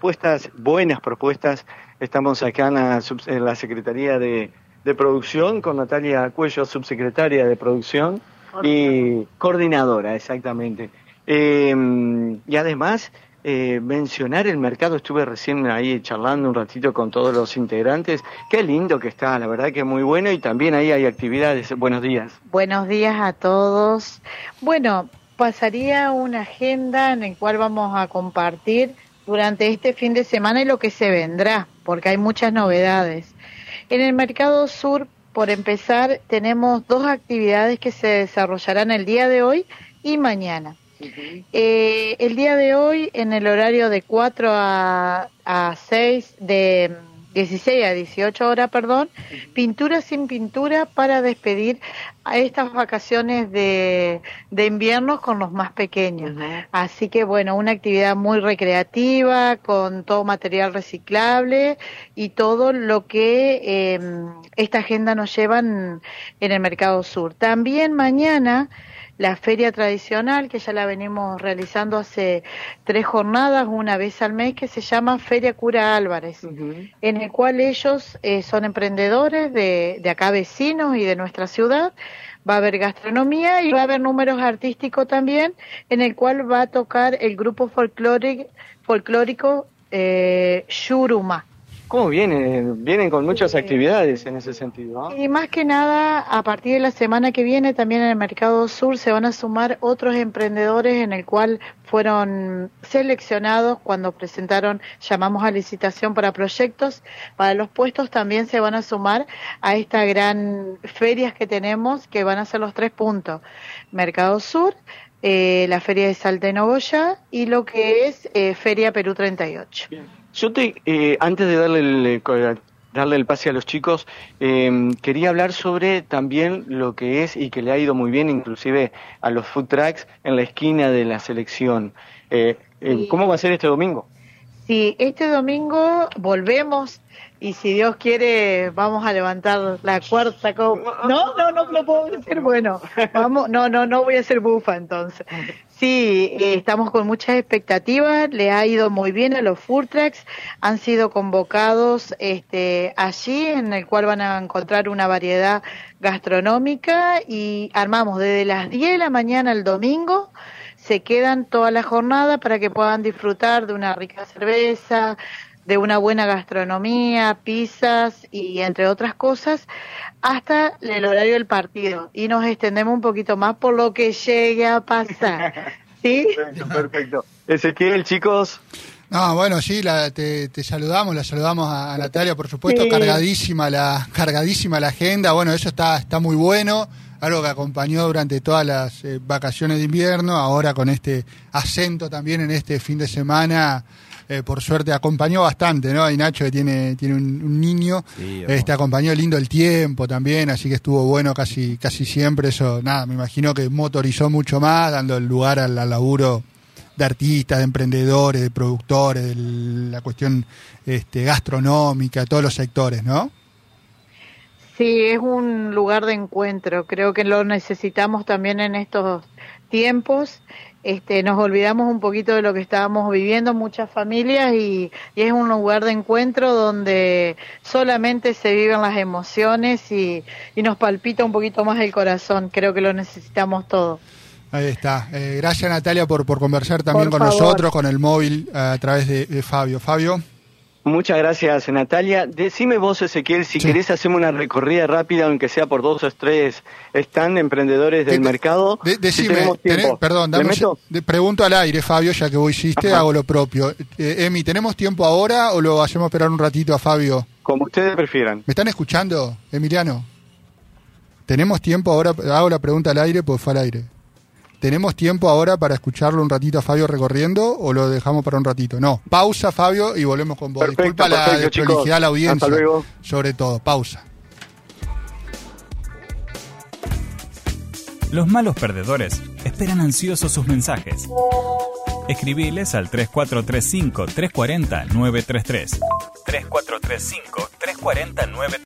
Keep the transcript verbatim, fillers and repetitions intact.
propuestas, buenas propuestas. Estamos acá en la, en la Secretaría de, de Producción con Natalia Cuello, subsecretaria de Producción y coordinadora, exactamente. Eh, y además, eh, mencionar el mercado, estuve recién ahí charlando un ratito con todos los integrantes. Qué lindo que está, la verdad que es muy bueno, y también ahí hay actividades. Buenos días. Buenos días a todos. Bueno, pasaría una agenda en la cual vamos a compartir durante este fin de semana y lo que se vendrá, porque hay muchas novedades. En el Mercado Sur, por empezar, tenemos dos actividades que se desarrollarán el día de hoy y mañana. Uh-huh. Eh, el día de hoy, en el horario de cuatro a seis, de dieciséis a dieciocho horas, perdón, pintura sin pintura para despedir a estas vacaciones de, de invierno con los más pequeños. Uh-huh. Así que bueno, una actividad muy recreativa, con todo material reciclable y todo lo que eh, esta agenda nos lleva en, en el Mercado Sur. También mañana la feria tradicional, que ya la venimos realizando hace tres jornadas, una vez al mes, que se llama Feria Cura Álvarez, uh-huh. en el cual ellos eh, son emprendedores de, de acá vecinos y de nuestra ciudad. Va a haber gastronomía y va a haber números artísticos también, en el cual va a tocar el grupo folclórico, folclórico eh, Shuruma. ¿Cómo vienen? Vienen con muchas actividades en ese sentido, ¿no? Y más que nada, a partir de la semana que viene, también en el Mercado Sur se van a sumar otros emprendedores en el cual fueron seleccionados cuando presentaron, llamamos a licitación para proyectos, para los puestos también se van a sumar a esta gran ferias que tenemos, que van a ser los tres puntos: Mercado Sur, eh, la Feria de Salta y Nogoyá y lo que es eh, Feria Perú treinta y ocho. Bien. Yo te, eh, antes de darle el, darle el pase a los chicos, eh, quería hablar sobre también lo que es, y que le ha ido muy bien inclusive a los food trucks en la esquina de la selección. Eh, eh, ¿Cómo va a ser este domingo? Sí, este domingo volvemos y si Dios quiere vamos a levantar la cuarta copa. No, no, no lo puedo decir. Bueno, vamos, no, no, no voy a ser bufa entonces. Sí, eh, estamos con muchas expectativas, le ha ido muy bien a los food trucks, han sido convocados este, allí, en el cual van a encontrar una variedad gastronómica, y armamos desde las diez de la mañana el domingo, se quedan toda la jornada para que puedan disfrutar de una rica cerveza, de una buena gastronomía, pizzas y entre otras cosas, hasta el horario del partido. Y nos extendemos un poquito más por lo que llegue a pasar. ¿Sí? Perfecto, perfecto. Ezequiel, chicos. No, bueno, sí, la, te, te saludamos, la saludamos a, a Natalia, por supuesto, sí. cargadísima la cargadísima la agenda. Bueno, eso está está muy bueno, algo que acompañó durante todas las eh, vacaciones de invierno, ahora con este acento también en este fin de semana. Eh, por suerte acompañó bastante, ¿no? Y Nacho, que tiene tiene un, un niño, sí, este acompañó lindo el tiempo también, así que estuvo bueno casi casi siempre. Eso, nada, me imagino que motorizó mucho más, dando el lugar al, al laburo de artistas, de emprendedores, de productores, de la cuestión este, gastronómica, todos los sectores, ¿no? Sí, es un lugar de encuentro, creo que lo necesitamos también en estos tiempos. Este, nos olvidamos un poquito de lo que estábamos viviendo muchas familias y, y es un lugar de encuentro donde solamente se viven las emociones y, y nos palpita un poquito más el corazón. Creo que lo necesitamos todos. Ahí está. Eh, gracias, Natalia, por, por conversar también por con favor. nosotros, con el móvil, a través de, de Fabio. Fabio. Muchas gracias, Natalia. Decime vos, Ezequiel, si sí. querés hacemos una recorrida rápida, aunque sea por dos o tres stand emprendedores del de, mercado. De, decime, si tenés, perdón, dame, de, pregunto al aire, Fabio, ya que vos hiciste, Ajá. hago lo propio. Eh, Emi, ¿tenemos tiempo ahora o lo hacemos esperar un ratito a Fabio? Como ustedes prefieran. ¿Me están escuchando, Emiliano? ¿Tenemos tiempo ahora? Hago la pregunta al aire, pues fue al aire. ¿Tenemos tiempo ahora para escucharlo un ratito a Fabio recorriendo o lo dejamos para un ratito? No, pausa, Fabio, y volvemos con vos. Perfecto, Disculpa perfecto, la desprolijidad a la audiencia. Hasta luego. Sobre todo, pausa. Los malos perdedores esperan ansiosos sus mensajes. Escribiles al tres cuatro tres cinco, tres cuatro cero, nueve tres tres. tres cuatro tres cinco, tres cuatro cero, nueve tres tres.